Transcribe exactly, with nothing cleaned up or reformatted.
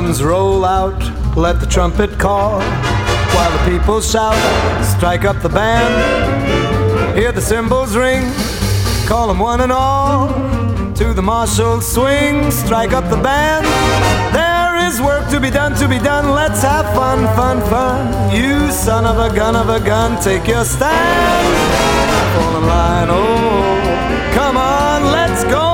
drums roll out, let the trumpet call, while the people shout, strike up the band. Hear the cymbals ring, call them one and all, to the martial swing, strike up the band. There is work to be done, to be done, let's have fun, fun, fun. You son of a gun of a gun, take your stand. Fall in line, oh, come on, let's go.